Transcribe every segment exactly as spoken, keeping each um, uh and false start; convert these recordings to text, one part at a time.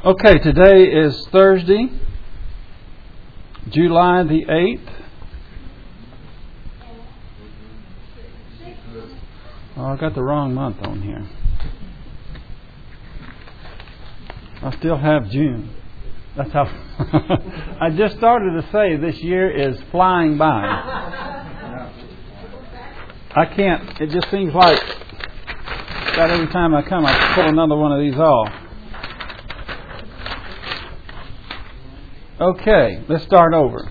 Okay, today is Thursday, July the eighth. Oh, I got the wrong month on here. I still have June. That's how I just started to say this year is flying by. I can't, it just seems like that every time I come I pull another one of these off. Okay, let's start over.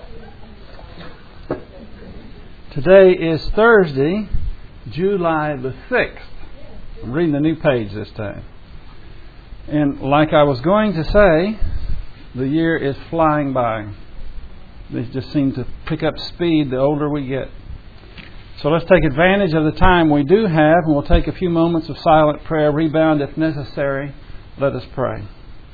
Today is Thursday, July the sixth. I'm reading the new page this time. And like I was going to say, the year is flying by. They just seem to pick up speed the older we get. So let's take advantage of the time we do have, and we'll take a few moments of silent prayer, rebound if necessary. Let us pray.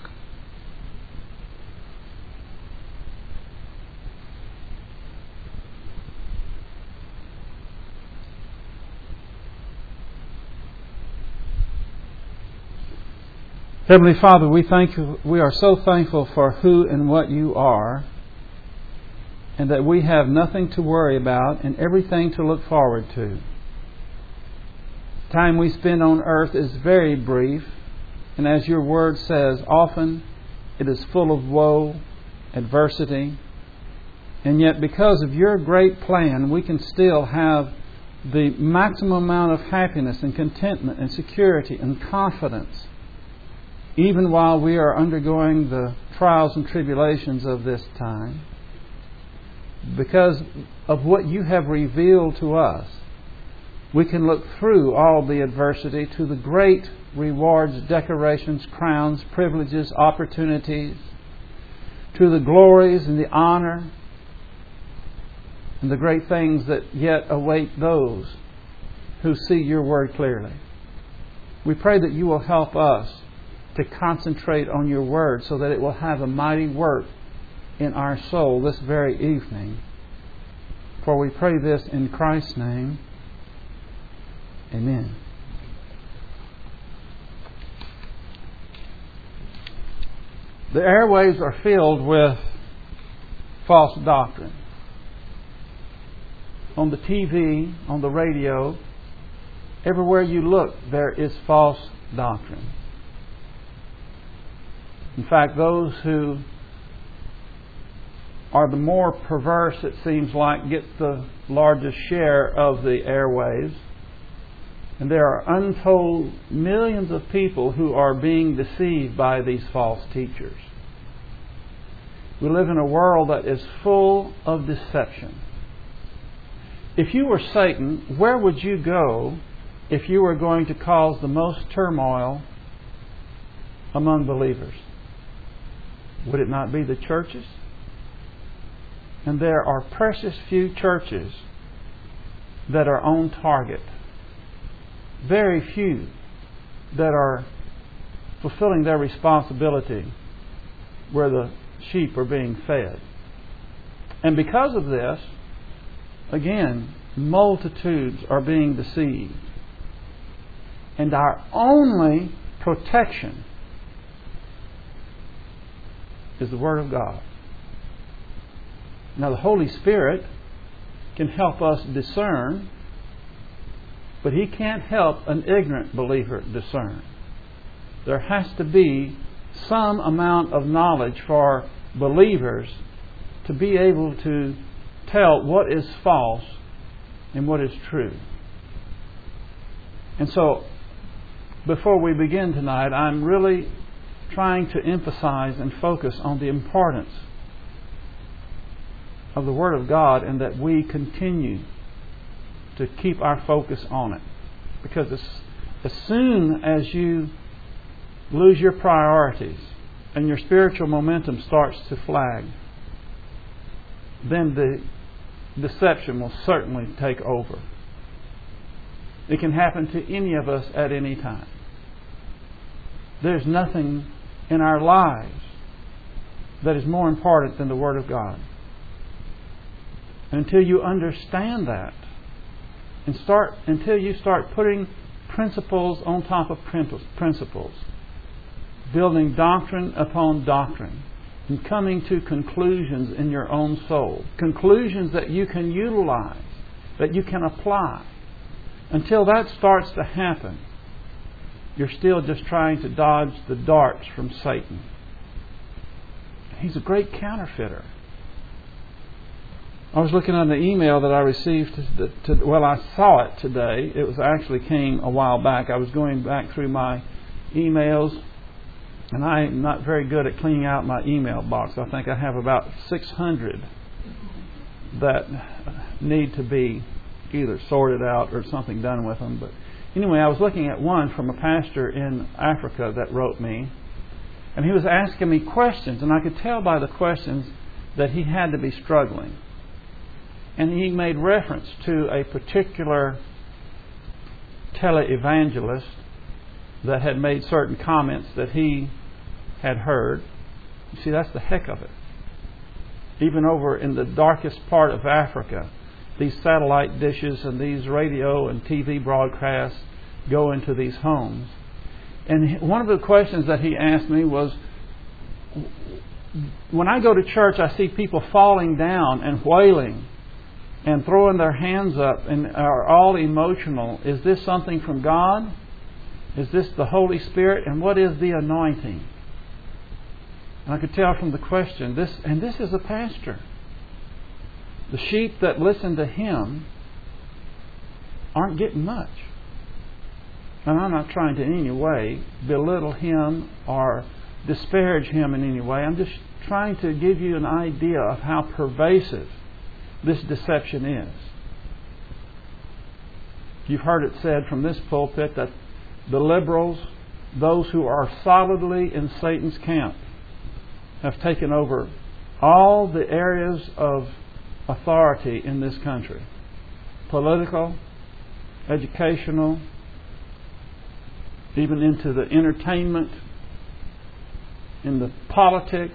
Heavenly Father, we thank you. We are so thankful for who and what you are, and that we have nothing to worry about and everything to look forward to. The time we spend on earth is very brief, and as your word says, often it is full of woe, adversity, and yet because of your great plan, we can still have the maximum amount of happiness and contentment and security and confidence, even while we are undergoing the trials and tribulations of this time. Because of what you have revealed to us, we can look through all the adversity to the great rewards, decorations, crowns, privileges, opportunities, to the glories and the honor and the great things that yet await those who see your word clearly. We pray that you will help us to concentrate on your word so that it will have a mighty work in our soul this very evening. For we pray this in Christ's name. Amen. The airwaves are filled with false doctrine. On the T V, on the radio, everywhere you look, there is false doctrine. In fact, those who are the more perverse, it seems like, get the largest share of the airwaves. And there are untold millions of people who are being deceived by these false teachers. We live in a world that is full of deception. If you were Satan, where would you go if you were going to cause the most turmoil among believers? Would it not be the churches? And there are precious few churches that are on target. Very few that are fulfilling their responsibility where the sheep are being fed. And because of this, again, multitudes are being deceived. And our only protection is the Word of God. Now, the Holy Spirit can help us discern, but He can't help an ignorant believer discern. There has to be some amount of knowledge for believers to be able to tell what is false and what is true. And so, before we begin tonight, I'm really trying to emphasize and focus on the importance of the Word of God, and that we continue to keep our focus on it. Because as, as soon as you lose your priorities and your spiritual momentum starts to flag, then the deception will certainly take over. It can happen to any of us at any time. There's nothing in our lives that is more important than the Word of God. Until you understand that, and start until you start putting principles on top of principles, building doctrine upon doctrine, and coming to conclusions in your own soul. Conclusions that you can utilize, that you can apply. Until that starts to happen, you're still just trying to dodge the darts from Satan. He's a great counterfeiter. I was looking on the email that I received. To, to, well, I saw it today. It was actually came a while back. I was going back through my emails, and I'm not very good at cleaning out my email box. I think I have about six hundred that need to be either sorted out or something done with them. But anyway, I was looking at one from a pastor in Africa that wrote me, and he was asking me questions, and I could tell by the questions that he had to be struggling. And he made reference to a particular televangelist that had made certain comments that he had heard. You see, that's the heck of it. Even over in the darkest part of Africa, these satellite dishes and these radio and T V broadcasts go into these homes. And one of the questions that he asked me was, when I go to church, I see people falling down and wailing and throwing their hands up and are all emotional. Is this something from God? Is this the Holy Spirit? And what is the anointing? And I could tell from the question, this, and this is a pastor. The sheep that listen to him aren't getting much. And I'm not trying to in any way belittle him or disparage him in any way. I'm just trying to give you an idea of how pervasive this deception is. You've heard it said from this pulpit that the liberals, those who are solidly in Satan's camp, have taken over all the areas of authority in this country. Political, educational, even into the entertainment, in the politics,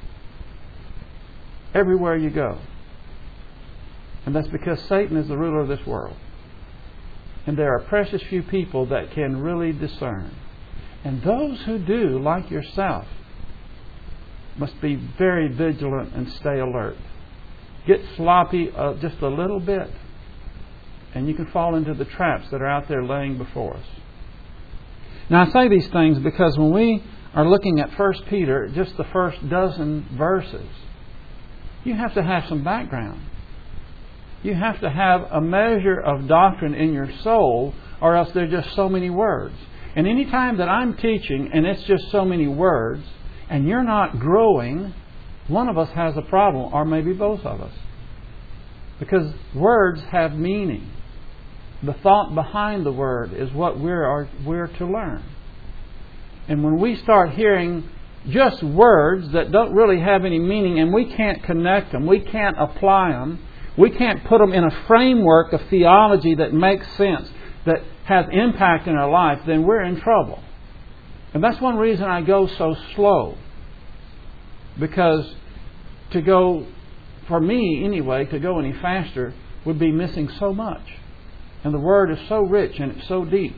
everywhere you go. And that's because Satan is the ruler of this world. And there are precious few people that can really discern. And those who do, like yourself, must be very vigilant and stay alert. Get sloppy uh, just a little bit, and you can fall into the traps that are out there laying before us. Now, I say these things because when we are looking at First Peter, just the first dozen verses, you have to have some background. You have to have a measure of doctrine in your soul, or else there are just so many words. And any time that I'm teaching and it's just so many words, and you're not growing, one of us has a problem, or maybe both of us. Because words have meaning. The thought behind the word is what we're, we're to learn. And when we start hearing just words that don't really have any meaning, and we can't connect them, we can't apply them, we can't put them in a framework of theology that makes sense, that has impact in our life, then we're in trouble. And that's one reason I go so slow. Because to go, for me anyway, to go any faster would be missing so much. And the Word is so rich and it's so deep.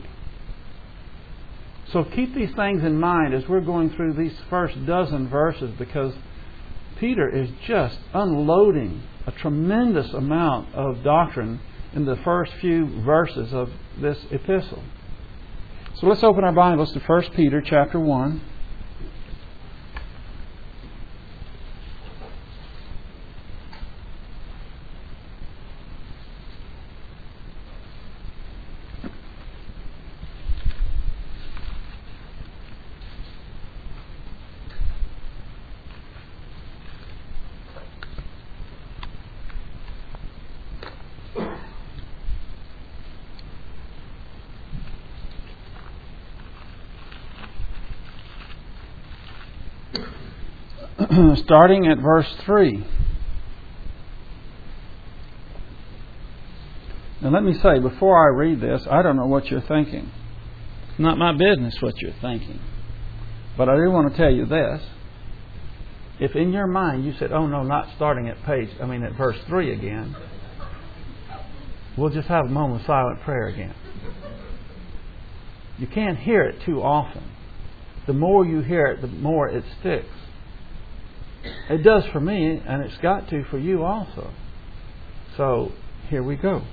So keep these things in mind as we're going through these first dozen verses, because Peter is just unloading a tremendous amount of doctrine in the first few verses of this epistle. So let's open our Bibles to First Peter chapter one. Starting at verse three. Now let me say, before I read this, I don't know what you're thinking. It's not my business what you're thinking. But I do want to tell you this. If in your mind you said, oh no, not starting at page, I mean at verse three again, we'll just have a moment of silent prayer again. You can't hear it too often. the more you hear it, the more it sticks. It does for me, and it's got to for you also. So, here we go.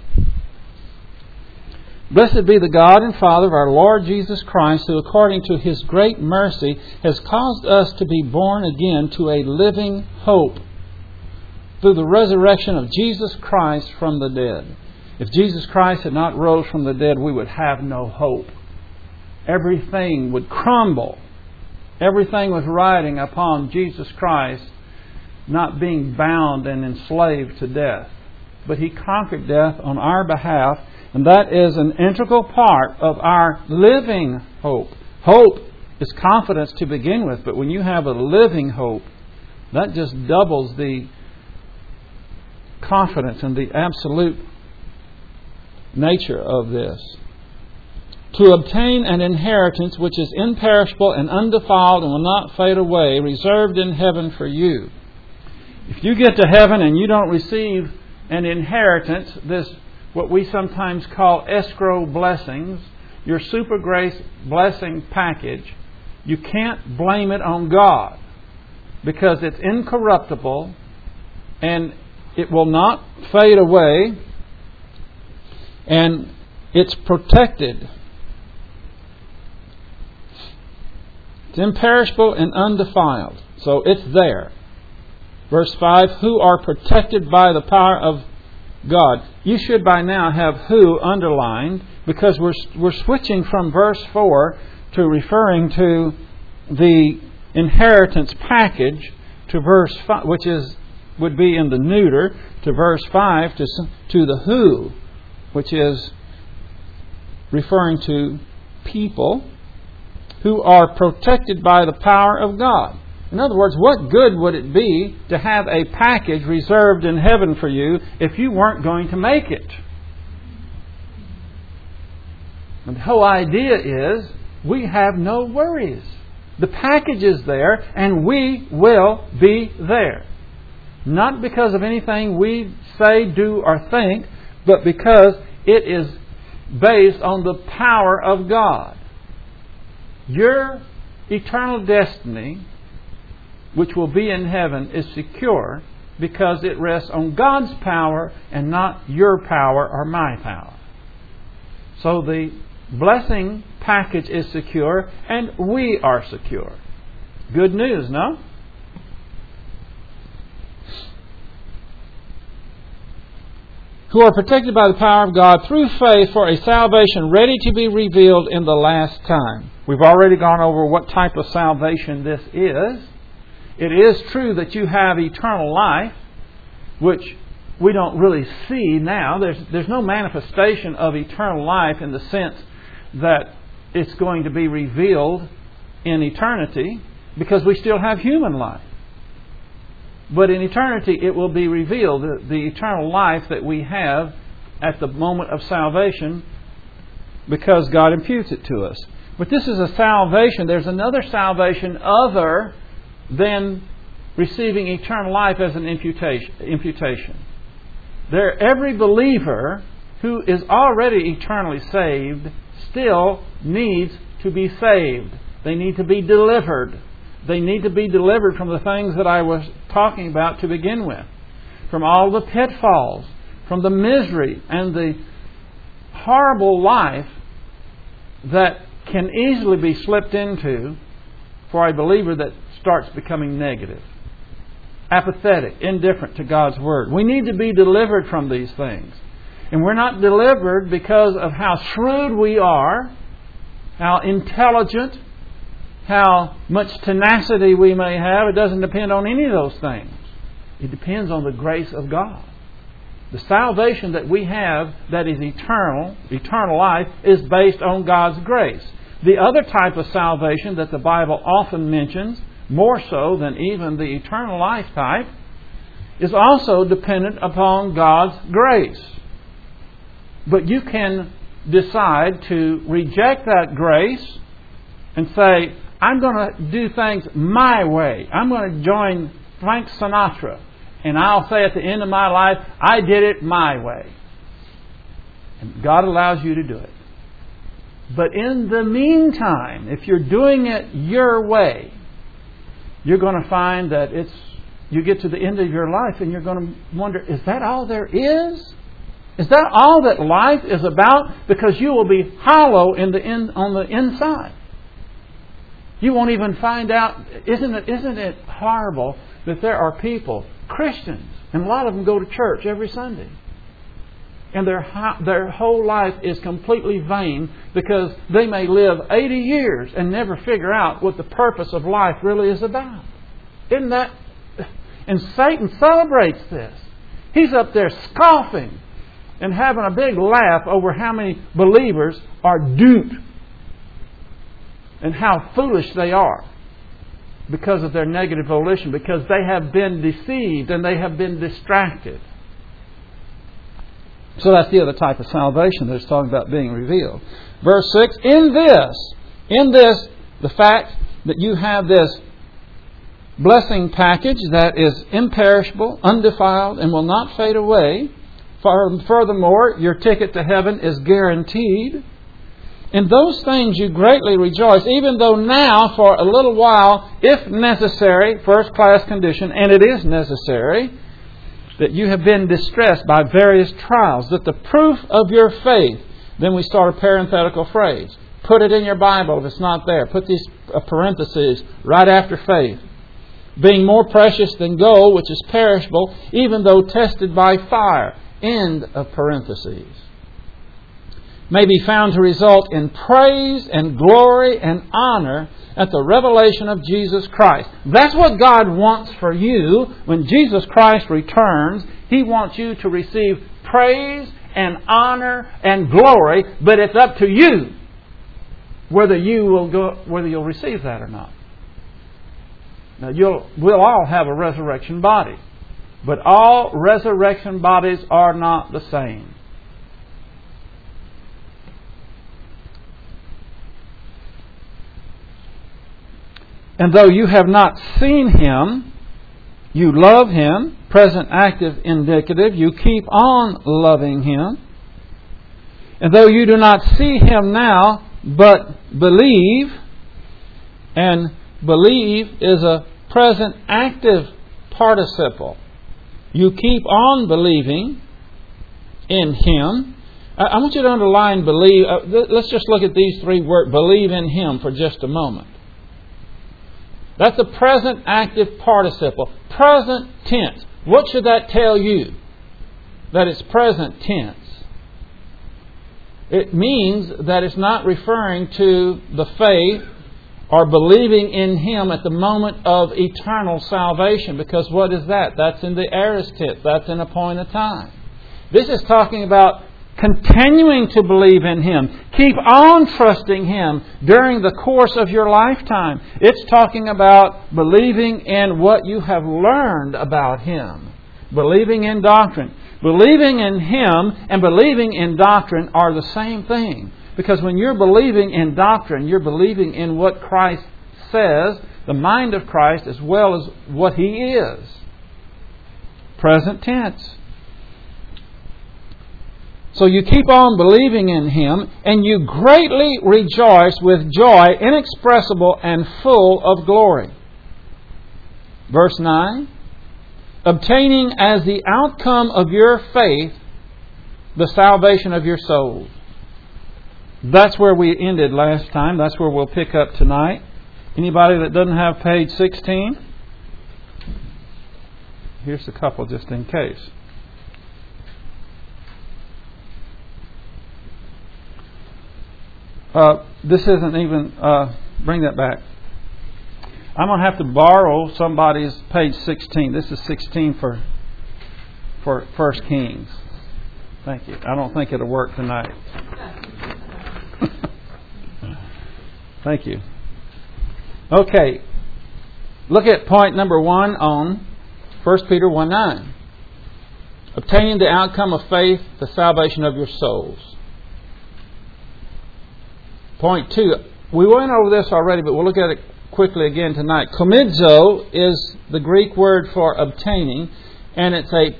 Blessed be the God and Father of our Lord Jesus Christ, who according to His great mercy has caused us to be born again to a living hope through the resurrection of Jesus Christ from the dead. If Jesus Christ had not rose from the dead, we would have no hope. Everything would crumble. Everything was riding upon Jesus Christ not being bound and enslaved to death. But He conquered death on our behalf, and that is an integral part of our living hope. Hope is confidence to begin with, but when you have a living hope, that just doubles the confidence and the absolute nature of this. To obtain an inheritance which is imperishable and undefiled and will not fade away, reserved in heaven for you. If you get to heaven and you don't receive an inheritance, this what we sometimes call escrow blessings, your super grace blessing package, you can't blame it on God, because it's incorruptible and it will not fade away, and it's protected. It's imperishable and undefiled. So it's there. Verse five, who are protected by the power of God. You should by now have who underlined, because we're we're switching from verse four to referring to the inheritance package to verse five, which is would be in the neuter, to verse five to to the who, which is referring to people who are protected by the power of God. In other words, what good would it be to have a package reserved in heaven for you if you weren't going to make it? And the whole idea is we have no worries. The package is there and we will be there. Not because of anything we say, do, or think, but because it is based on the power of God. Your eternal destiny, which will be in heaven, is secure because it rests on God's power and not your power or my power. So the blessing package is secure and we are secure. Good news, no? Who are protected by the power of God through faith for a salvation ready to be revealed in the last time. We've already gone over what type of salvation this is. It is true that you have eternal life, which we don't really see now. There's, there's no manifestation of eternal life in the sense that it's going to be revealed in eternity, because we still have human life. But in eternity it will be revealed, the, the eternal life that we have at the moment of salvation, because God imputes it to us. But this is a salvation. There's another salvation other than receiving eternal life as an imputation. imputation. There, every believer who is already eternally saved still needs to be saved. They need to be delivered. They need to be delivered from the things that I was talking about to begin with. From all the pitfalls, from the misery and the horrible life that can easily be slipped into for a believer that starts becoming negative, apathetic, indifferent to God's Word. We need to be delivered from these things. And we're not delivered because of how shrewd we are, how intelligent, how much tenacity we may have. It doesn't depend on any of those things. It depends on the grace of God. The salvation that we have that is eternal, eternal life, is based on God's grace. The other type of salvation that the Bible often mentions, more so than even the eternal life type, is also dependent upon God's grace. But you can decide to reject that grace and say, I'm going to do things my way. I'm going to join Frank Sinatra, and I'll say at the end of my life, I did it my way. And God allows you to do it. But in the meantime, if you're doing it your way, you're going to find that it's you get to the end of your life and you're going to wonder, is that all there is? Is that all that life is about? Because you will be hollow in the in, on the inside. You won't even find out. Isn't it, isn't it horrible that there are people, Christians, and a lot of them go to church every Sunday, and their their whole life is completely vain because they may live eighty years and never figure out what the purpose of life really is about. Isn't that? And Satan celebrates this. He's up there scoffing and having a big laugh over how many believers are duped and how foolish they are because of their negative volition, because they have been deceived and they have been distracted. So that's the other type of salvation that it's talking about being revealed. Verse six, in this, in this, the fact that you have this blessing package that is imperishable, undefiled, and will not fade away. Furthermore, your ticket to heaven is guaranteed. In those things you greatly rejoice, even though now, for a little while, if necessary, first-class condition, and it is necessary, that you have been distressed by various trials, that the proof of your faith, then we start a parenthetical phrase. Put it in your Bible if it's not there. Put these parentheses right after faith. Being more precious than gold, which is perishable, even though tested by fire. End of parentheses. May be found to result in praise and glory and honor at the revelation of Jesus Christ. That's what God wants for you when Jesus Christ returns. He wants you to receive praise and honor and glory, but it's up to you whether you will go, whether you'll receive that or not. Now, you'll, we'll all have a resurrection body, but all resurrection bodies are not the same. And though you have not seen Him, you love Him, present active indicative, you keep on loving Him. And though you do not see Him now, but believe, and believe is a present active participle. You keep on believing in Him. I want you to underline believe. Let's just look at these three words. Believe in Him for just a moment. That's a present active participle. Present tense. What should that tell you? That it's present tense. It means that it's not referring to the faith or believing in Him at the moment of eternal salvation. Because what is that? That's in the aorist tense. That's in a point of time. This is talking about continuing to believe in Him. Keep on trusting Him during the course of your lifetime. It's talking about believing in what you have learned about Him. Believing in doctrine. Believing in Him and believing in doctrine are the same thing. Because when you're believing in doctrine, you're believing in what Christ says, the mind of Christ, as well as what He is. Present tense. So you keep on believing in Him, and you greatly rejoice with joy inexpressible and full of glory. Verse nine. Obtaining as the outcome of your faith the salvation of your souls. That's where we ended last time. That's where we'll pick up tonight. Anybody that doesn't have page sixteen? Here's a couple just in case. Uh, this isn't even... Uh, bring that back. I'm going to have to borrow somebody's page sixteen. This is sixteen for for First Kings. Thank you. I don't think it'll work tonight. Thank you. Okay. Look at point number one on First Peter one nine. Obtaining the outcome of faith, the salvation of your souls. Point two. We went over this already, but we'll look at it quickly again tonight. Komidzo is the Greek word for obtaining, and it's a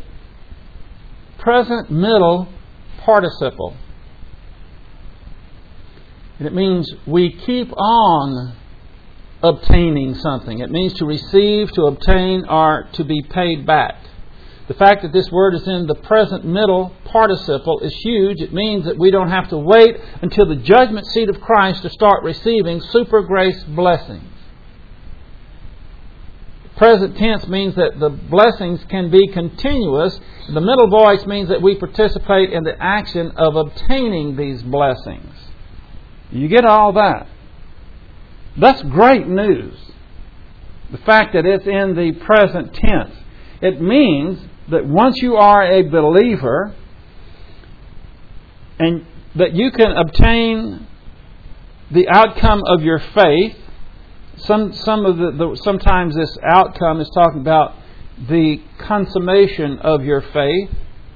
present middle participle. And it means we keep on obtaining something. It means to receive, to obtain, or to be paid back. The fact that this word is in the present middle participle is huge. It means that we don't have to wait until the judgment seat of Christ to start receiving super grace blessings. Present tense means that the blessings can be continuous. The middle voice means that we participate in the action of obtaining these blessings. You get all that? That's great news. The fact that it's in the present tense. It means that once you are a believer and that you can obtain the outcome of your faith. Some some of the, the sometimes this outcome is talking about the consummation of your faith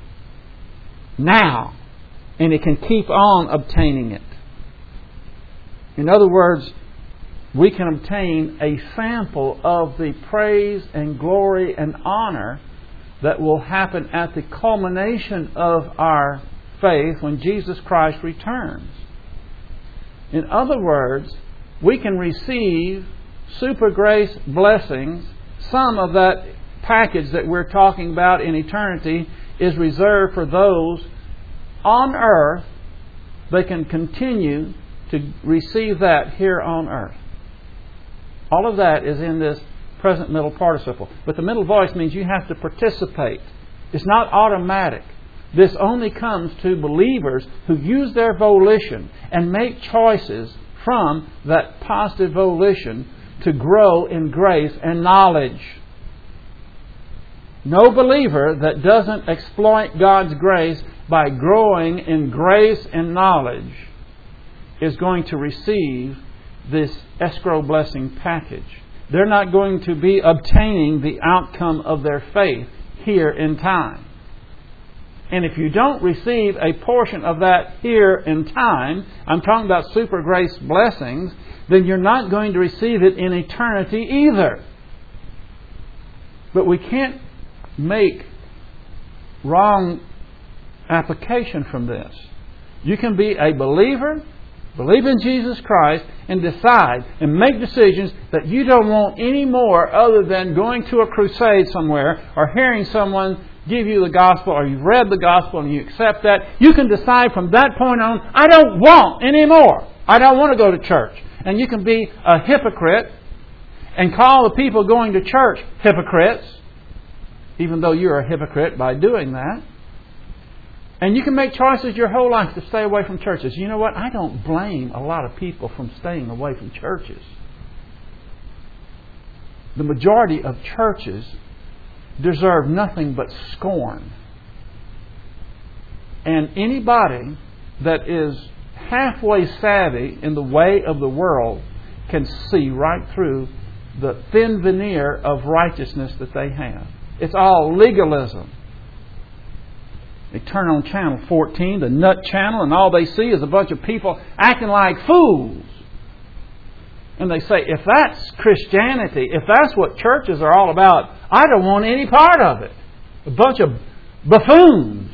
now, and it can keep on obtaining it. In other words, we can obtain a sample of the praise and glory and honor that will happen at the culmination of our faith when Jesus Christ returns. In other words, we can receive super grace blessings. Some of that package that we're talking about in eternity is reserved for those on earth. They can continue to receive that here on earth. All of that is in this present middle participle. But the middle voice means you have to participate. It's not automatic. This only comes to believers who use their volition and make choices from that positive volition to grow in grace and knowledge. No believer that doesn't exploit God's grace by growing in grace and knowledge is going to receive this escrow blessing package. They're not going to be obtaining the outcome of their faith here in time. And if you don't receive a portion of that here in time, I'm talking about super grace blessings, then you're not going to receive it in eternity either. But we can't make wrong application from this. You can be a believer, believe in Jesus Christ, and decide and make decisions that you don't want any more other than going to a crusade somewhere or hearing someone give you the gospel, or you've read the gospel and you accept that. You can decide from that point on, I don't want any more. I don't want to go to church. And you can be a hypocrite and call the people going to church hypocrites, even though you're a hypocrite by doing that. And you can make choices your whole life to stay away from churches. You know what? I don't blame a lot of people from staying away from churches. The majority of churches deserve nothing but scorn. And anybody that is halfway savvy in the way of the world can see right through the thin veneer of righteousness that they have. It's all legalism. They turn on channel fourteen, the nut channel, and all they see is a bunch of people acting like fools. And they say, if that's Christianity, if that's what churches are all about, I don't want any part of it. A bunch of buffoons.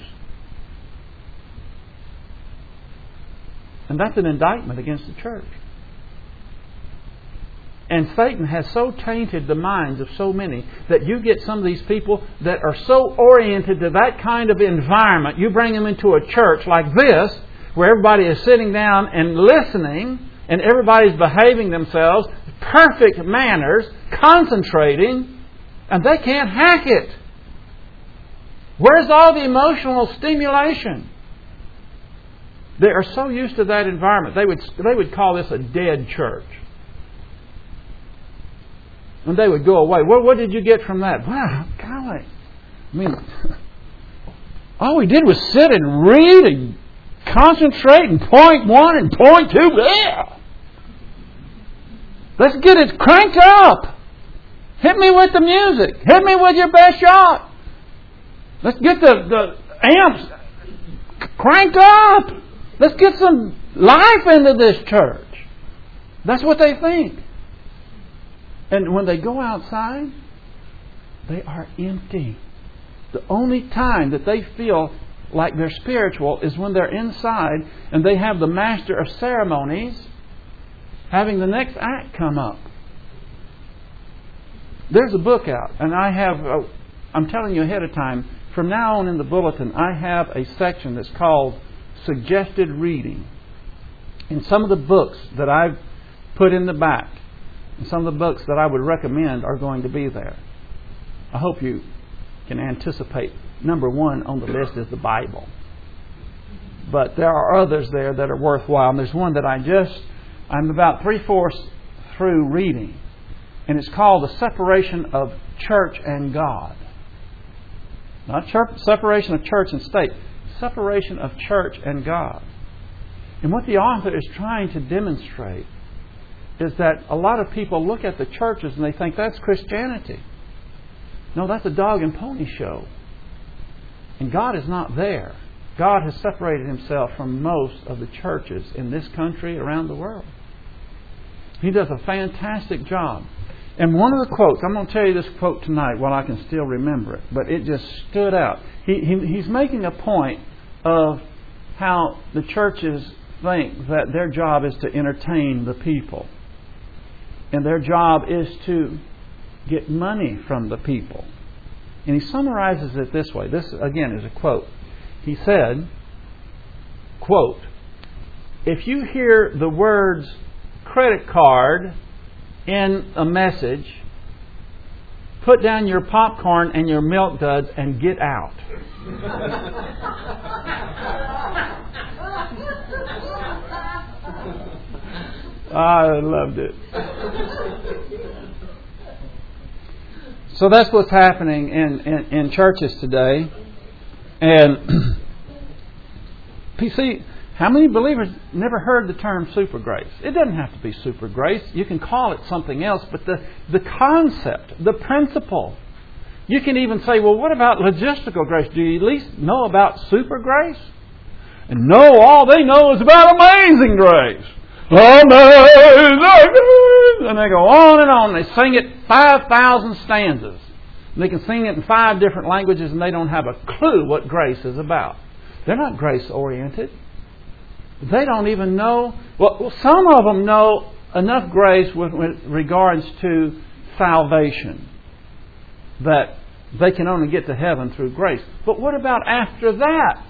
And that's an indictment against the church. And Satan has so tainted the minds of so many that you get some of these people that are so oriented to that kind of environment. You bring them into a church like this, where everybody is sitting down and listening, and everybody's behaving themselves, perfect manners, concentrating, and they can't hack it. Where's all the emotional stimulation? They are so used to that environment. They would they would call this a dead church. And they would go away. Well, what did you get from that? Wow, golly. I mean, all we did was sit and read and concentrate and point one and point two. Yeah. Let's get it cranked up. Hit me with the music. Hit me with your best shot. Let's get the, the amps cranked up. Let's get some life into this church. That's what they think. And when they go outside, they are empty. The only time that they feel like they're spiritual is when they're inside and they have the master of ceremonies having the next act come up. There's a book out, and I have, uh, I'm telling you ahead of time, from now on in the bulletin, I have a section that's called Suggested Reading. And some of the books that I've put in the back, and some of the books that I would recommend are going to be there. I hope you can anticipate. Number one on the list is the Bible. But there are others there that are worthwhile. And there's one that I just, I'm about three-fourths through reading. And it's called The Separation of Church and God. Not church, separation of church and state. Separation of church and God. And what the author is trying to demonstrate is that a lot of people look at the churches and they think that's Christianity. No, that's a dog and pony show. And God is not there. God has separated Himself from most of the churches in this country, around the world. He does a fantastic job. And one of the quotes, I'm going to tell you this quote tonight while I can still remember it, but it just stood out. He, he, he's making a point of how the churches think that their job is to entertain the people. And their job is to get money from the people. And he summarizes it this way. This, again, is a quote. He said, quote, "If you hear the words credit card in a message, put down your popcorn and your milk duds and get out." I loved it. So that's what's happening in, in, in churches today. And you see, how many believers never heard the term super grace? It doesn't have to be super grace. You can call it something else. But the, the concept, the principle. You can even say, well, what about logistical grace? Do you at least know about super grace? And no, all they know is about amazing grace. Amazing grace. And they go on and on. They sing it five thousand stanzas. And they can sing it in five different languages and they don't have a clue what grace is about. They're not grace oriented. They don't even know. Well, some of them know enough grace with, with regards to salvation that they can only get to heaven through grace. But what about after that?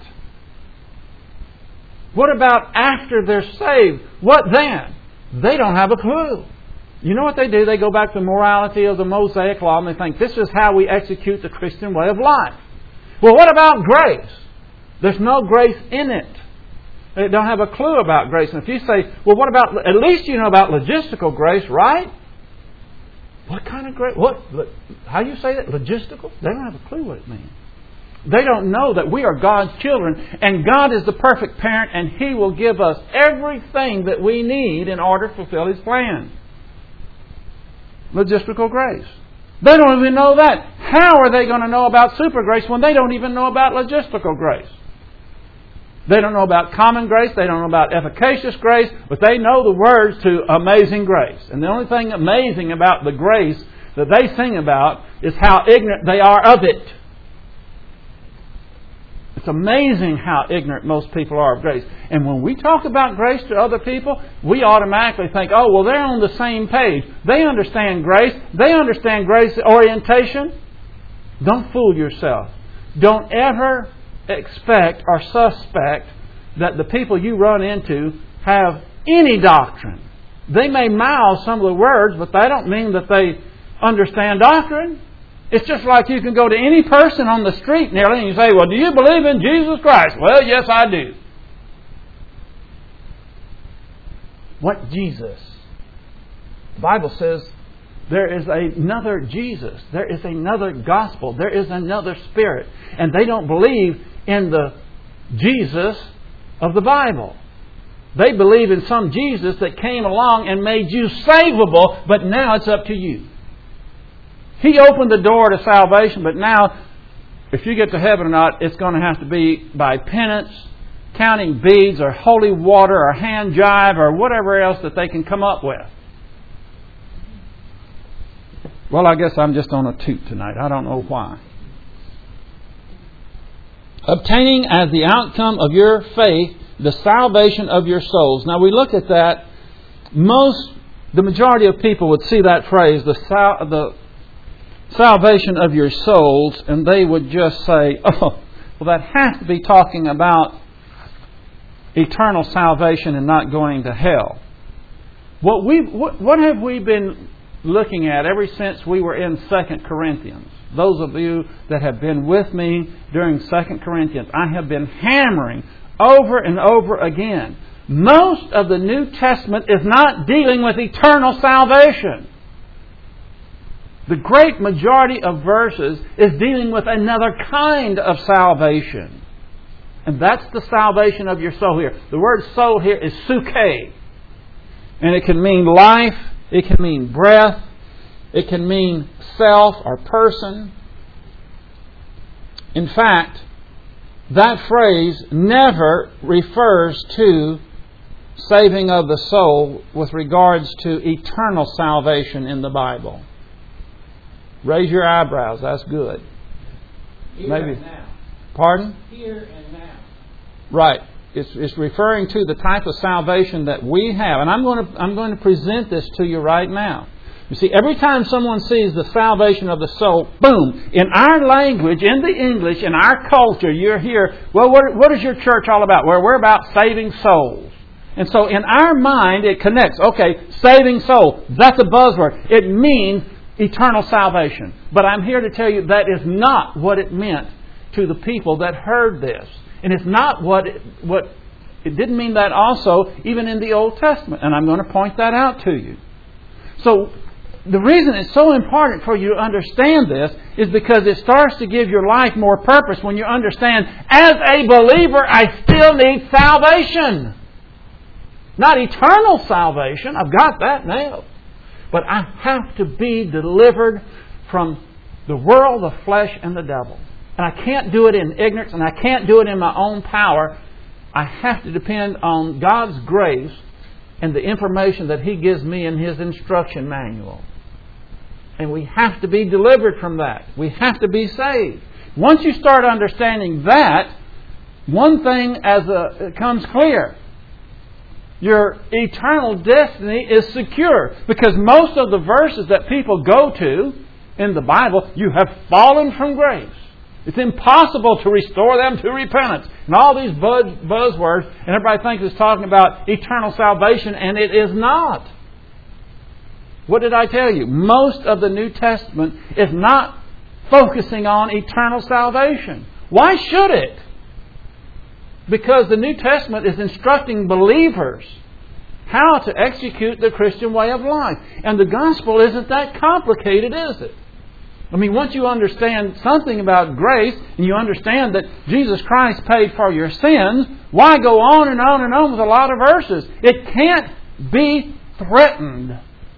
What about after they're saved? What then? They don't have a clue. You know what they do? They go back to the morality of the Mosaic Law and they think this is how we execute the Christian way of life. Well, what about grace? There's no grace in it. They don't have a clue about grace. And if you say, well, what about, at least you know about logistical grace, right? What kind of grace? What? How do you say that? Logistical? They don't have a clue what it means. They don't know that we are God's children and God is the perfect parent and He will give us everything that we need in order to fulfill His plan. Logistical grace. They don't even know that. How are they going to know about super grace when they don't even know about logistical grace? They don't know about common grace. They don't know about efficacious grace. But they know the words to amazing grace. And the only thing amazing about the grace that they sing about is how ignorant they are of it. It's amazing how ignorant most people are of grace. And when we talk about grace to other people, we automatically think, oh, well, they're on the same page. They understand grace. They understand grace orientation. Don't fool yourself. Don't ever expect or suspect that the people you run into have any doctrine. They may mouth some of the words, but they don't mean that they understand doctrine. It's just like you can go to any person on the street nearly and you say, well, do you believe in Jesus Christ? Well, yes, I do. What Jesus? The Bible says there is another Jesus. There is another gospel. There is another Spirit. And they don't believe in the Jesus of the Bible. They believe in some Jesus that came along and made you savable, but now it's up to you. He opened the door to salvation, but now, if you get to heaven or not, it's going to have to be by penance, counting beads, or holy water, or hand jive, or whatever else that they can come up with. Well, I guess I'm just on a toot tonight. I don't know why. obtaining as the outcome of your faith the salvation of your souls. Now we look at that. Most, the majority of people would see that phrase, the sal- the salvation of your souls, and they would just say, oh, well, that has to be talking about eternal salvation and not going to hell. What we what, what have we been looking at ever since we were in Second Corinthians? Those of you that have been with me during Second Corinthians, I have been hammering over and over again. Most of the New Testament is not dealing with eternal salvation. The great majority of verses is dealing with another kind of salvation. And that's the salvation of your soul here. The word soul here is psuche. And it can mean life, it can mean breath, it can mean self or person. In fact, that phrase never refers to saving of the soul with regards to eternal salvation in the Bible. Raise your eyebrows, that's good. Here Maybe. and now. Pardon? Here and now. Right. It's, it's referring to the type of salvation that we have. And I'm going to I'm going to present this to you right now. You see, every time someone sees the salvation of the soul, boom, in our language, in the English, in our culture, you're here, well, what, what is your church all about? Well, we're about saving souls. And so in our mind, it connects. Okay, saving soul, that's a buzzword. It means eternal salvation. But I'm here to tell you that is not what it meant to the people that heard this. And it's not what it, what it didn't mean that also even in the Old Testament. And I'm going to point that out to you. So the reason it's so important for you to understand this is because it starts to give your life more purpose when you understand, as a believer, I still need salvation. Not eternal salvation. I've got that nailed. But I have to be delivered from the world, the flesh, and the devil. And I can't do it in ignorance, and I can't do it in my own power. I have to depend on God's grace and the information that He gives me in His instruction manual. And we have to be delivered from that. We have to be saved. Once you start understanding that, one thing as a, it comes clear. Your eternal destiny is secure. Because most of the verses that people go to in the Bible, you have fallen from grace. It's impossible to restore them to repentance. And all these buzz, buzzwords, and everybody thinks it's talking about eternal salvation, and it is not. What did I tell you? Most of the New Testament is not focusing on eternal salvation. Why should it? Because the New Testament is instructing believers how to execute the Christian way of life. And the gospel isn't that complicated, is it? I mean, once you understand something about grace, and you understand that Jesus Christ paid for your sins, why go on and on and on with a lot of verses? It can't be threatened.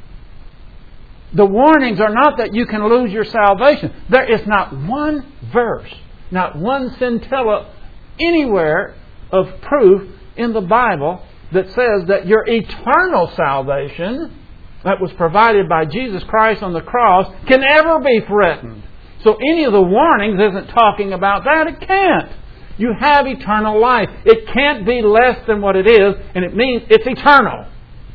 The warnings are not that you can lose your salvation. There is not one verse, not one scintilla anywhere of proof in the Bible that says that your eternal salvation that was provided by Jesus Christ on the cross can ever be threatened. So any of the warnings isn't talking about that. It can't. You have eternal life. It can't be less than what it is, and it means it's eternal.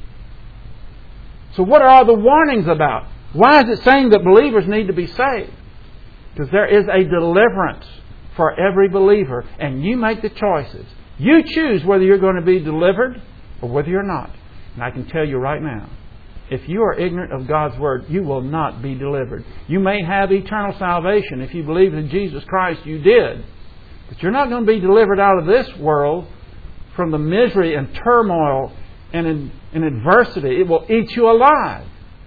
So what are all the warnings about? Why is it saying that believers need to be saved? Because there is a deliverance for every believer, and you make the choices. You choose whether you're going to be delivered or whether you're not. And I can tell you right now, if you are ignorant of God's Word, you will not be delivered. You may have eternal salvation. If you believe in Jesus Christ, you did. But you're not going to be delivered out of this world from the misery and turmoil and, in, and adversity. It will eat you alive.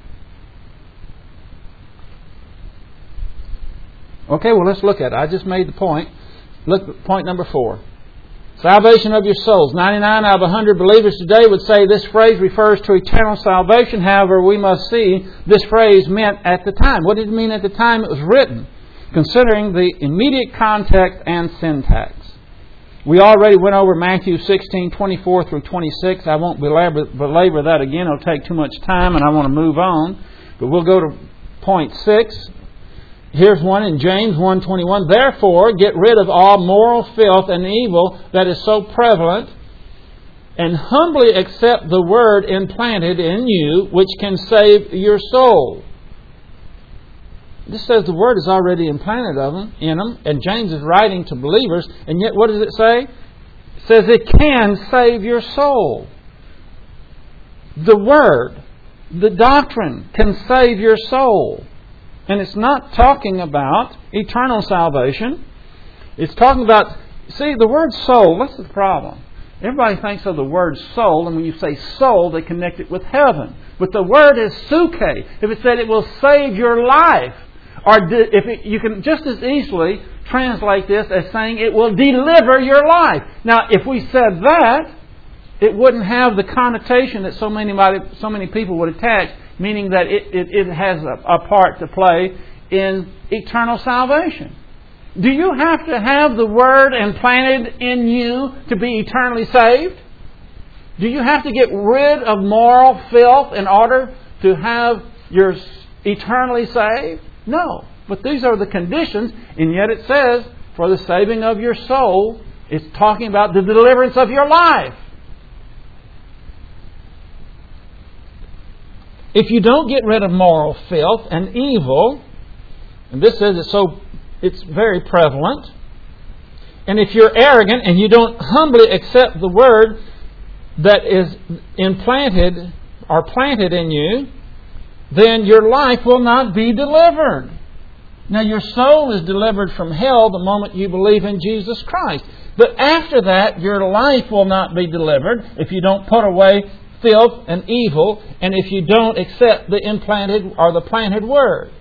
Okay, well, let's look at it. I just made the point. Look at point number four. Salvation of your souls. ninety-nine out of one hundred believers today would say this phrase refers to eternal salvation. However, we must see this phrase meant at the time. What did it mean at the time it was written? Considering the immediate context and syntax. We already went over Matthew sixteen, twenty-four through twenty-six. I won't belabor, belabor that again. It'll take too much time and I want to move on. But we'll go to point six. Here's one in James one twenty-one. Therefore, get rid of all moral filth and evil that is so prevalent, and humbly accept the word implanted in you, which can save your soul. This says the word is already implanted of them, in them, and James is writing to believers, and yet what does it say? It says it can save your soul. The word, the doctrine, can save your soul. And it's not talking about eternal salvation. It's talking about, see, the word soul, what's the problem? Everybody thinks of the word soul, and when you say soul, they connect it with heaven. But the word is suke. If it said it will save your life, or if it, you can just as easily translate this as saying it will deliver your life. Now, if we said that, it wouldn't have the connotation that so many so many people would attach, meaning that it, it, it has a, a part to play in eternal salvation. Do you have to have the Word implanted in you to be eternally saved? Do you have to get rid of moral filth in order to have your eternally saved? No. But these are the conditions, and yet it says, for the saving of your soul, it's talking about the deliverance of your life. If you don't get rid of moral filth and evil, and this says it's so, it's very prevalent, and if you're arrogant and you don't humbly accept the word that is implanted or planted in you, then your life will not be delivered. Now, your soul is delivered from hell the moment you believe in Jesus Christ. But after that, your life will not be delivered if you don't put away filth and evil, and if you don't accept the implanted or the planted word.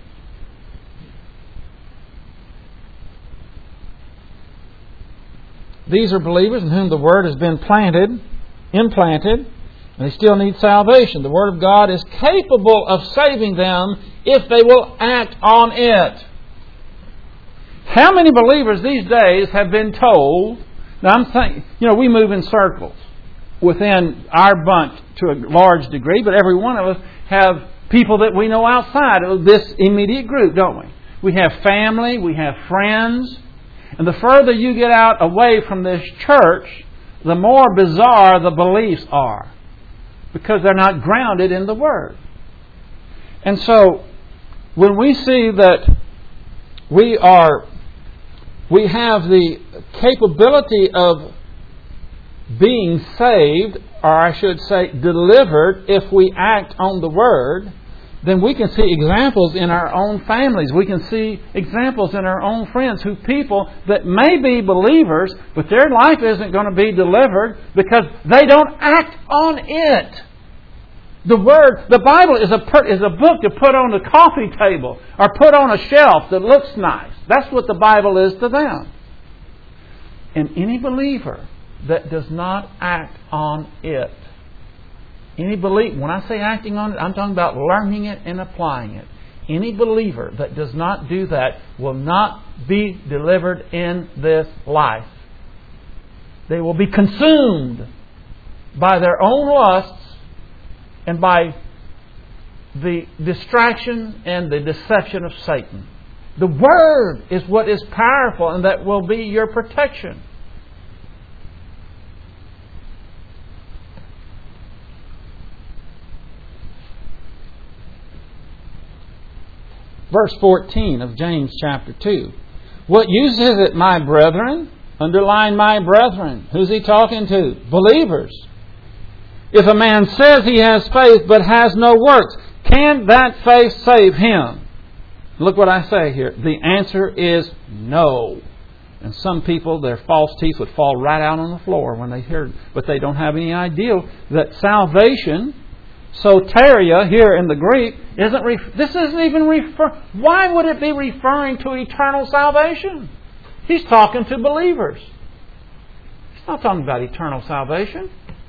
These are believers in whom the word has been planted, implanted, and they still need salvation. The word of God is capable of saving them if they will act on it. How many believers these days have been told, now I'm thinking, you know, we move in circles within our bunch to a large degree, but every one of us have people that we know outside of this immediate group, don't we? We have family, we have friends, and the further you get out away from this church, the more bizarre the beliefs are, because they're not grounded in the Word. And so, when we see that we are, we have the capability of being saved, or I should say delivered, if we act on the Word, then we can see examples in our own families. We can see examples in our own friends who people that may be believers, but their life isn't going to be delivered because they don't act on it. The Word, the Bible is a is a book to put on the coffee table or put on a shelf that looks nice. That's what the Bible is to them. And any believer that does not act on it. Any believer, when I say acting on it, I'm talking about learning it and applying it. Any believer that does not do that will not be delivered in this life. They will be consumed by their own lusts and by the distraction and the deception of Satan. The Word is what is powerful, and that will be your protection. Verse fourteen of James chapter two. What use is it, my brethren? Underline my brethren. Who's he talking to? Believers. If a man says he has faith but has no works, can that faith save him? Look what I say here. The answer is no. And some people, their false teeth would fall right out on the floor when they hear it. But they don't have any idea that salvation, soteria here in the Greek, isn't ref- this isn't even refer. Why would it be referring to eternal salvation? He's talking to believers. He's not talking about eternal salvation.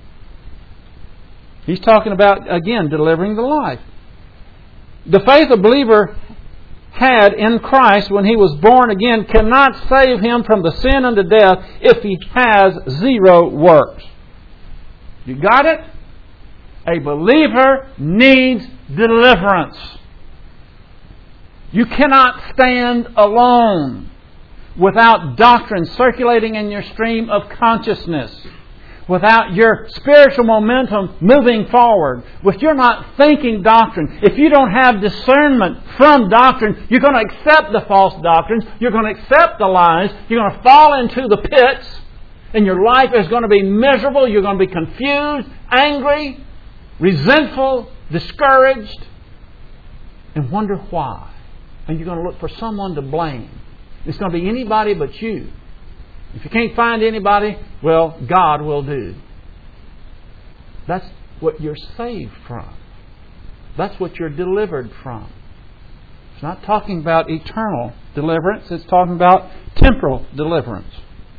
He's talking about, again, delivering the life. The faith a believer had in Christ when he was born again cannot save him from the sin unto death if he has zero works. You got it? A believer needs deliverance. You cannot stand alone without doctrine circulating in your stream of consciousness, without your spiritual momentum moving forward, if you're not thinking doctrine, if you don't have discernment from doctrine, you're going to accept the false doctrines, you're going to accept the lies, you're going to fall into the pits, and your life is going to be miserable, you're going to be confused, angry, resentful, discouraged, and wonder why. And you're going to look for someone to blame. It's going to be anybody but you. If you can't find anybody, well, God will do. That's what you're saved from. That's what you're delivered from. It's not talking about eternal deliverance. It's talking about temporal deliverance.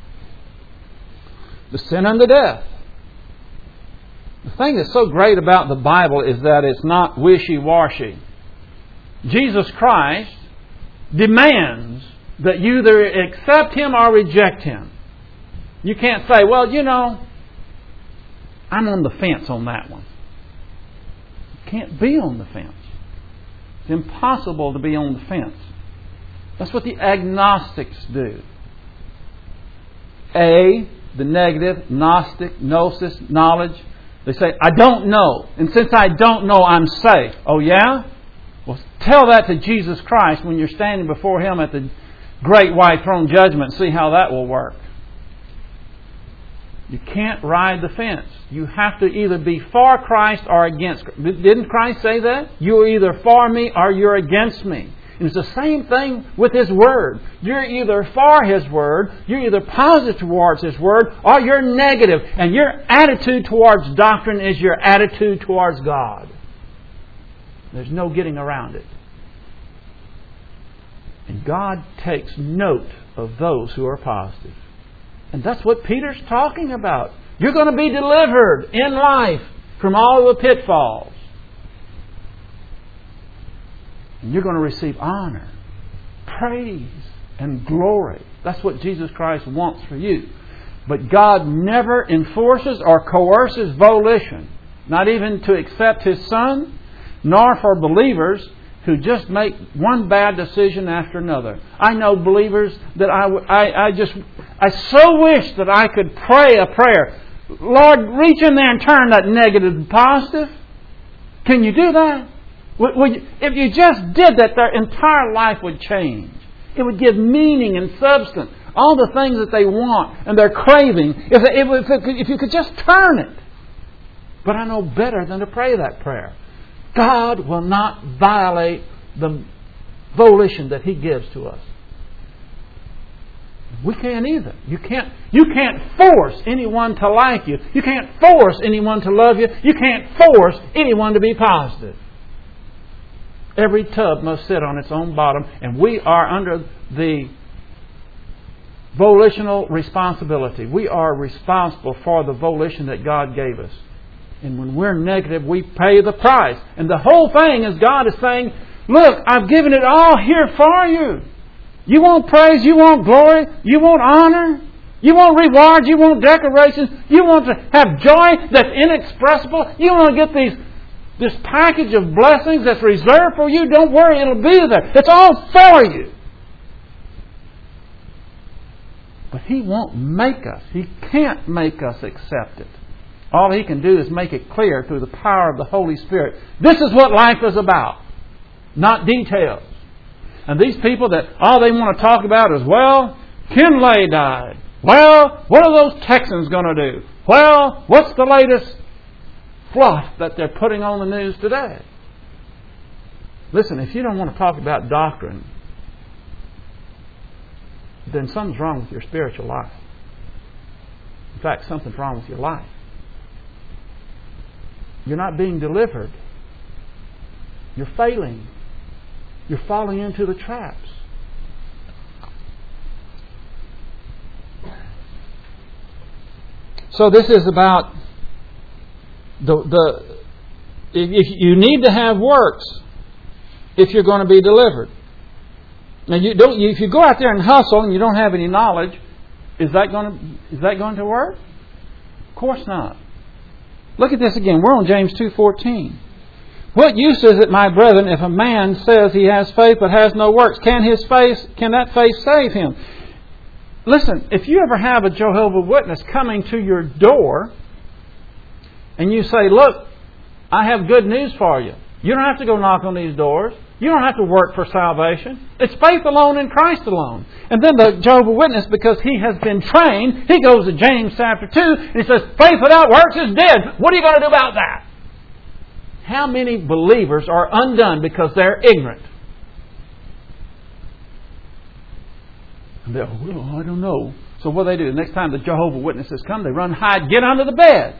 The sin unto death. The thing that's so great about the Bible is that it's not wishy-washy. Jesus Christ demands that you either accept Him or reject Him. You can't say, well, you know, I'm on the fence on that one. You can't be on the fence. It's impossible to be on the fence. That's what the agnostics do. A, the negative, gnostic, gnosis, knowledge. They say, I don't know. And since I don't know, I'm safe. Oh, yeah? Well, tell that to Jesus Christ when you're standing before Him at the great white throne judgment and see how that will work. You can't ride the fence. You have to either be for Christ or against. Didn't Christ say that? You're either for me or you're against me. And it's the same thing with His Word. You're either for His Word, you're either positive towards His Word, or you're negative. And your attitude towards doctrine is your attitude towards God. There's no getting around it. And God takes note of those who are positive. And that's what Peter's talking about. You're going to be delivered in life from all the pitfalls. And you're going to receive honor, praise, and glory. That's what Jesus Christ wants for you. But God never enforces or coerces volition, not even to accept His Son, nor for believers who just make one bad decision after another. I know believers that I, I, I just, I so wish that I could pray a prayer. Lord, reach in there and turn that negative to positive. Can you do that? Would, would you, if you just did that, their entire life would change. It would give meaning and substance. All the things that they want and they're craving, if, if, if, if you could just turn it. But I know better than to pray that prayer. God will not violate the volition that He gives to us. We can't either. You can't, you can't force anyone to like you. You can't force anyone to love you. You can't force anyone to be positive. Every tub must sit on its own bottom, and we are under the volitional responsibility. We are responsible for the volition that God gave us. And when we're negative, we pay the price. And the whole thing is God is saying, look, I've given it all here for you. You want praise, you want glory, you want honor, you want rewards, you want decorations, you want to have joy that's inexpressible. You want to get these this package of blessings that's reserved for you. Don't worry, it'll be there. It's all for you. But He won't make us. He can't make us accept it. All He can do is make it clear through the power of the Holy Spirit. This is what life is about, not details. And these people that all they want to talk about is, well, Kinley died. Well, what are those Texans going to do? Well, what's the latest fluff that they're putting on the news today? Listen, if you don't want to talk about doctrine, then something's wrong with your spiritual life. In fact, something's wrong with your life. You're not being delivered. You're failing. You're falling into the traps. So this is about the the. If you need to have works, if you're going to be delivered. Now, you don't. If you go out there and hustle and you don't have any knowledge, is that going to is that going to work? Of course not. Look at this again. We're on James two fourteen. What use is it, my brethren, if a man says he has faith but has no works? Can his faith, can that faith save him? Listen, if you ever have a Jehovah's Witness coming to your door and you say, look, I have good news for you. You don't have to go knock on these doors. You don't have to work for salvation. It's faith alone in Christ alone. And then the Jehovah's Witness, because he has been trained, he goes to James chapter two and he says, faith without works is dead. What are you going to do about that? How many believers are undone because they're ignorant? And they're, well, I don't know. So what do they do? The next time the Jehovah's Witnesses come, they run, hide, get under the bed.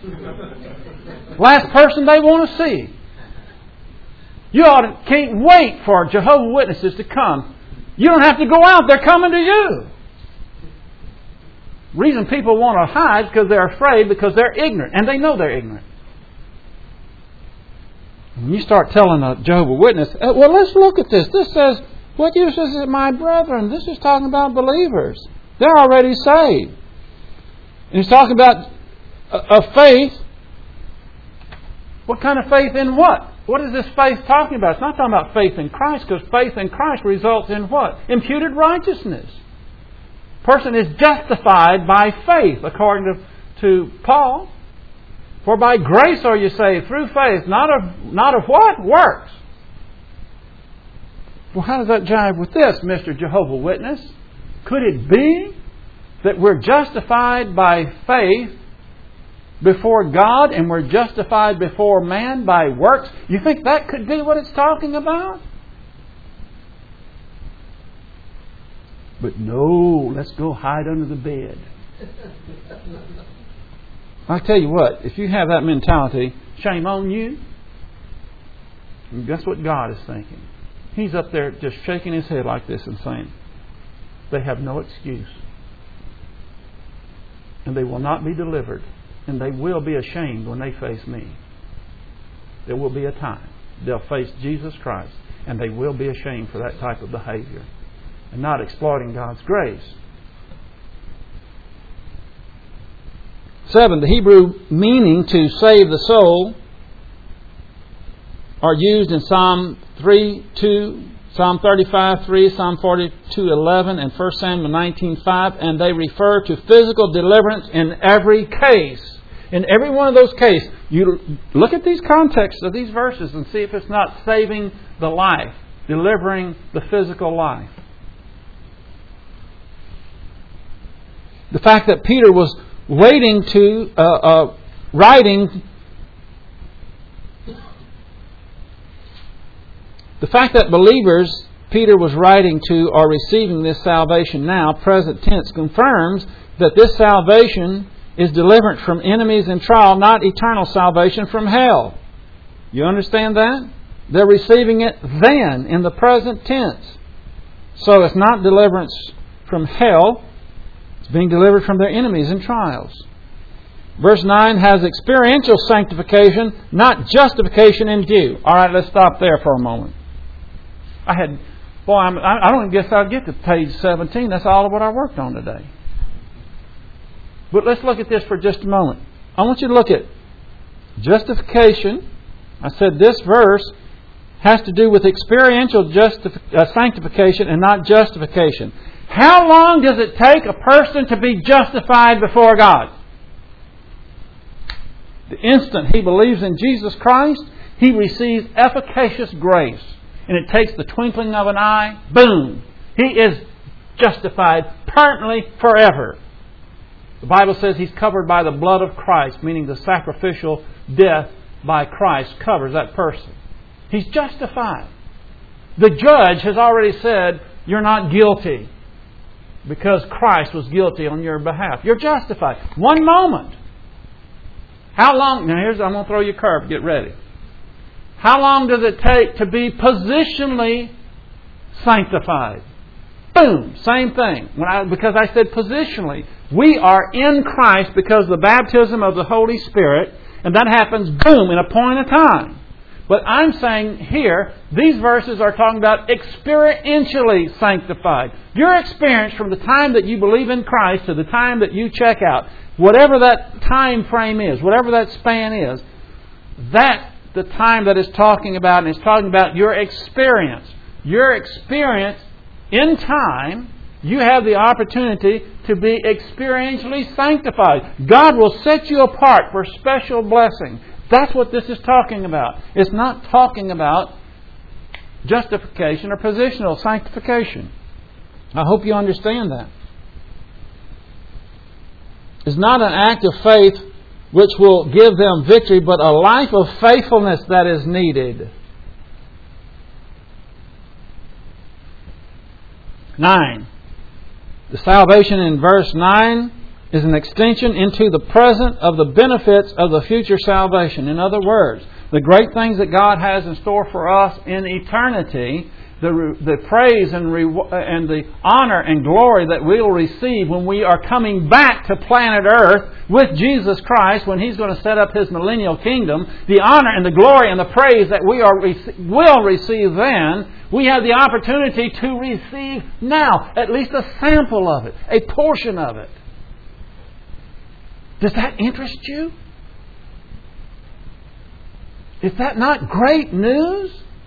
Last person they want to see. You ought to, can't wait for Jehovah's Witnesses to come. You don't have to go out. They're coming to you. Reason people want to hide because they're afraid, because they're ignorant. And they know they're ignorant. When you start telling a Jehovah's Witness, well, let's look at this. This says, what use is it, my brethren? This is talking about believers. They're already saved. And he's talking about a, a faith. What kind of faith in what? What is this faith talking about? It's not talking about faith in Christ, because faith in Christ results in what? Imputed righteousness. Person is justified by faith, according to, to Paul. For by grace are you saved through faith, not of not of what? Works. Well, how does that jive with this, Mister Jehovah's Witness? Could it be that we're justified by faith before God and we're justified before man by works? You think that could be what it's talking about? But no, let's go hide under the bed. I tell you what, if you have that mentality, shame on you. And guess what God is thinking? He's up there just shaking his head like this and saying, they have no excuse. And they will not be delivered. And they will be ashamed when they face me. There will be a time they'll face Jesus Christ, and they will be ashamed for that type of behavior and not exploiting God's grace. Seven, the Hebrew meaning to save the soul are used in Psalm three two, Psalm thirty-five three, Psalm forty-two eleven, and First Samuel nineteen five, and they refer to physical deliverance in every case. In every one of those cases, you look at these contexts of these verses and see if it's not saving the life, delivering the physical life. The fact that Peter was waiting to, uh, uh, writing, the fact that believers Peter was writing to are receiving this salvation now, present tense, confirms that this salvation is deliverance from enemies and trial, not eternal salvation from hell. You understand that? They're receiving it then, in the present tense. So it's not deliverance from hell. It's being delivered from their enemies and trials. Verse nine has experiential sanctification, not justification in view. All right, let's stop there for a moment. I had, boy, I'm, I don't guess I'll get to page seventeen. That's all of what I worked on today. But let's look at this for just a moment. I want you to look at justification. I said this verse has to do with experiential justif- uh, sanctification and not justification. How long does it take a person to be justified before God? The instant he believes in Jesus Christ, he receives efficacious grace. And it takes the twinkling of an eye, boom! He is justified permanently forever. The Bible says he's covered by the blood of Christ, meaning the sacrificial death by Christ covers that person. He's justified. The judge has already said, you're not guilty, because Christ was guilty on your behalf. You're justified. One moment. How long? Now here's, I'm going to throw you a curve. Get ready. How long does it take to be positionally sanctified? Boom. Same thing. When I, because I said positionally. We are in Christ because of the baptism of the Holy Spirit. And that happens, boom, in a point of time. But I'm saying here, these verses are talking about experientially sanctified. Your experience from the time that you believe in Christ to the time that you check out, whatever that time frame is, whatever that span is, that the time that it's talking about, and it's talking about your experience. Your experience in time, you have the opportunity to be experientially sanctified. God will set you apart for special blessing. That's what this is talking about. It's not talking about justification or positional sanctification. I hope you understand that. It's not an act of faith which will give them victory, but a life of faithfulness that is needed. Nine. The salvation in verse nine is an extension into the present of the benefits of the future salvation. In other words, the great things that God has in store for us in eternity, the, the praise and, re, and the honor and glory that we'll receive when we are coming back to planet Earth with Jesus Christ, when He's going to set up His millennial kingdom, the honor and the glory and the praise that we are will receive then, we have the opportunity to receive now, at least a sample of it, a portion of it. Does that interest you? Is that not great news?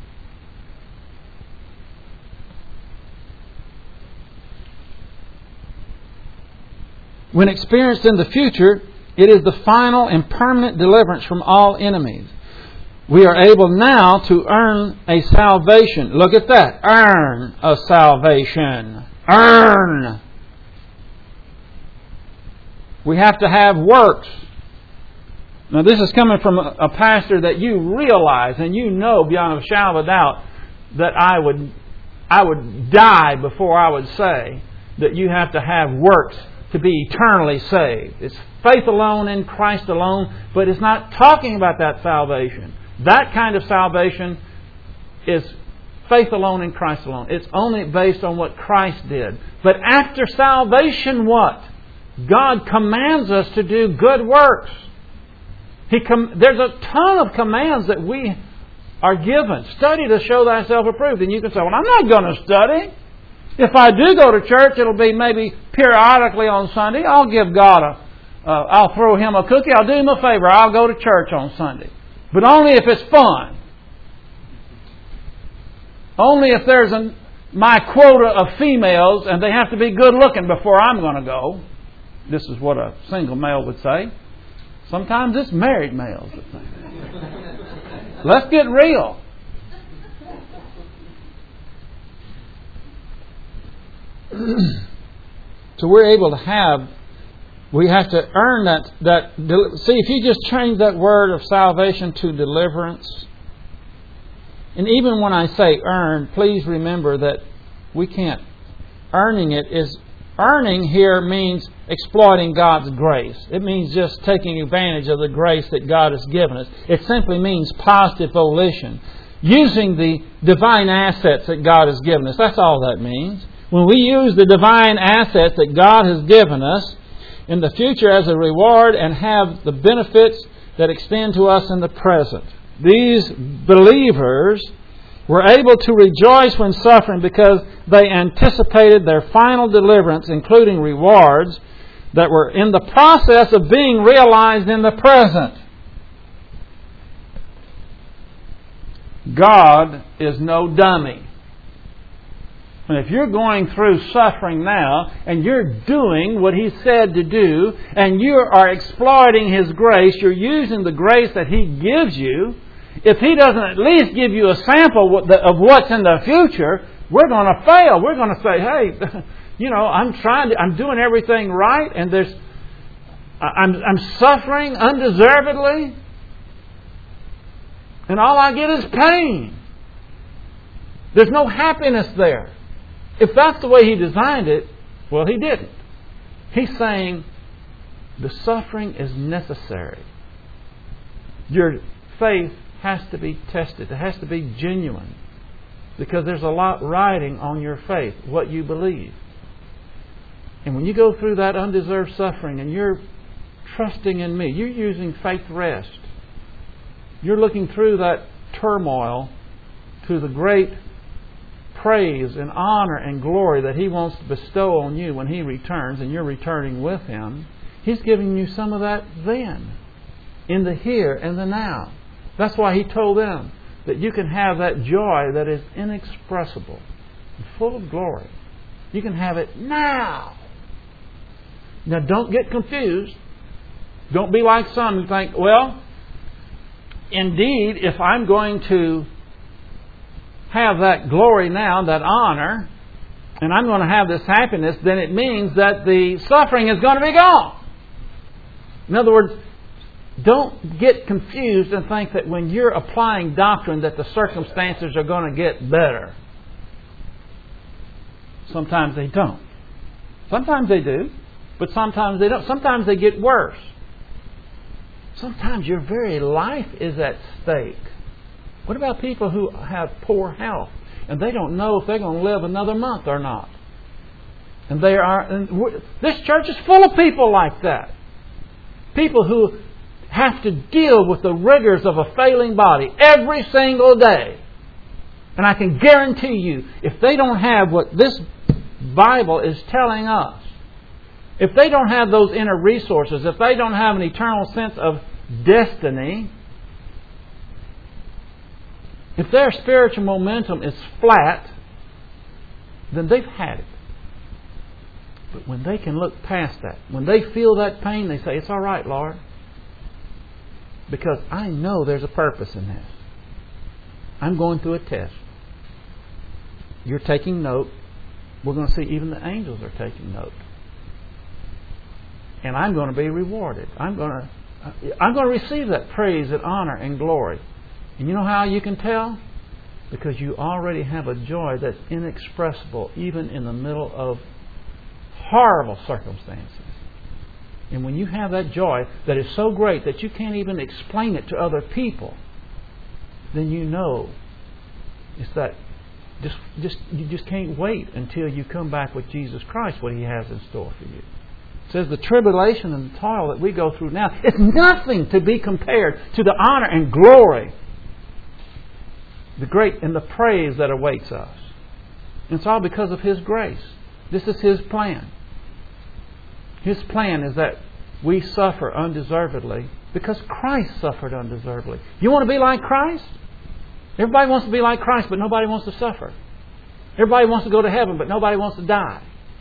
When experienced in the future, it is the final and permanent deliverance from all enemies. We are able now to earn a salvation. Look at that. Earn a salvation. Earn. We have to have works. Now this is coming from a, a pastor that you realize and you know beyond a shadow of a doubt that I would, I would die before I would say that you have to have works to be eternally saved. It's faith alone in Christ alone, but it's not talking about that salvation. That kind of salvation is faith alone in Christ alone. It's only based on what Christ did. But after salvation, what? God commands us to do good works. He com- There's a ton of commands that we are given. Study to show thyself approved. And you can say, well, I'm not going to study. If I do go to church, it'll be maybe periodically on Sunday. I'll give God a, uh, I'll throw Him a cookie. I'll do Him a favor. I'll go to church on Sunday. But only if it's fun. Only if there's a, my quota of females and they have to be good looking before I'm going to go. This is what a single male would say. Sometimes it's married males that say. Let's get real. So we're able to have, we have to earn that, that. See, if you just change that word of salvation to deliverance, and even when I say earn, please remember that we can't, earning it is, earning here means exploiting God's grace. It means just taking advantage of the grace that God has given us. It simply means positive volition. Using the divine assets that God has given us. That's all that means. When we use the divine assets that God has given us in the future as a reward and have the benefits that extend to us in the present. These believers were able to rejoice when suffering because they anticipated their final deliverance, including rewards that were in the process of being realized in the present. God is no dummy. And if you're going through suffering now and you're doing what He said to do and you are exploiting His grace, you're using the grace that He gives you, if He doesn't at least give you a sample of what's in the future, we're going to fail. We're going to say, hey, you know, I'm trying to, I'm doing everything right and there's, I'm, I'm suffering undeservedly and all I get is pain. There's no happiness there. If that's the way He designed it, well, He didn't. He's saying the suffering is necessary. Your faith has to be tested. It has to be genuine. Because there's a lot riding on your faith, what you believe. And when you go through that undeserved suffering and you're trusting in me, you're using faith rest. You're looking through that turmoil to the great praise and honor and glory that He wants to bestow on you when He returns and you're returning with Him. He's giving you some of that then, in the here and the now. That's why He told them that you can have that joy that is inexpressible and full of glory. You can have it now. Now don't get confused. Don't be like some who think, well, indeed, if I'm going to have that glory now, that honor, and I'm going to have this happiness, then it means that the suffering is going to be gone. In other words, don't get confused and think that when you're applying doctrine that the circumstances are going to get better. Sometimes they don't. Sometimes they do, but sometimes they don't. Sometimes they get worse. Sometimes your very life is at stake. What about people who have poor health and they don't know if they're going to live another month or not? And they are. And this church is full of people like that. People who have to deal with the rigors of a failing body every single day. And I can guarantee you, if they don't have what this Bible is telling us, if they don't have those inner resources, if they don't have an eternal sense of destiny, if their spiritual momentum is flat, then they've had it. But when they can look past that, when they feel that pain, they say, it's all right, Lord. Because I know there's a purpose in this. I'm going through a test. You're taking note. We're going to see even the angels are taking note. And I'm going to be rewarded. I'm going to I'm going to receive that praise and honor and glory. And you know how you can tell? Because you already have a joy that's inexpressible even in the middle of horrible circumstances. And when you have that joy that is so great that you can't even explain it to other people, then you know it's that just just you just can't wait until you come back with Jesus Christ, what He has in store for you. It says the tribulation and the toil that we go through now is nothing to be compared to the honor and glory, the great and the praise that awaits us. And it's all because of His grace. This is His plan. His plan is that we suffer undeservedly because Christ suffered undeservedly. You want to be like Christ? Everybody wants to be like Christ, but nobody wants to suffer. Everybody wants to go to heaven, but nobody wants to die.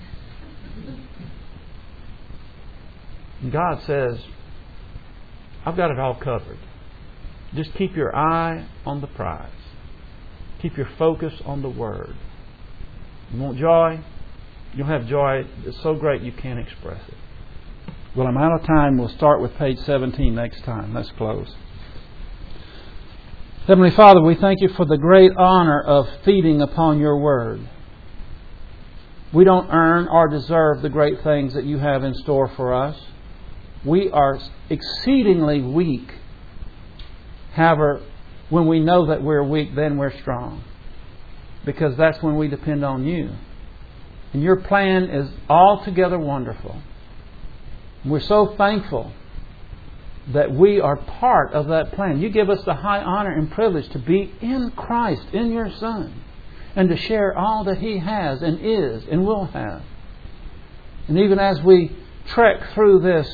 And God says, I've got it all covered. Just keep your eye on the prize. Keep your focus on the Word. You want joy? You'll have joy that's so great you can't express it. Well, I'm out of time. We'll start with page seventeen next time. Let's close. Heavenly Father, we thank You for the great honor of feeding upon Your Word. We don't earn or deserve the great things that You have in store for us. We are exceedingly weak. However, when we know that we're weak, then we're strong. Because that's when we depend on You. And Your plan is altogether wonderful. We're so thankful that we are part of that plan. You give us the high honor and privilege to be in Christ, in Your Son, and to share all that He has and is and will have. And even as we trek through this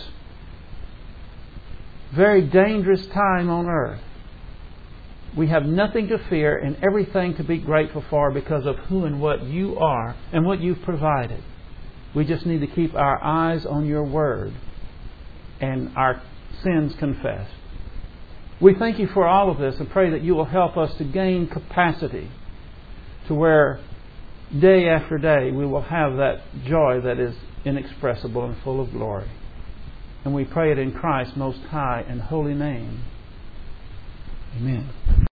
very dangerous time on earth, we have nothing to fear and everything to be grateful for because of who and what You are and what You've provided. We just need to keep our eyes on Your Word and our sins confessed. We thank You for all of this and pray that You will help us to gain capacity to where day after day we will have that joy that is inexpressible and full of glory. And we pray it in Christ's most high and holy name. Amen.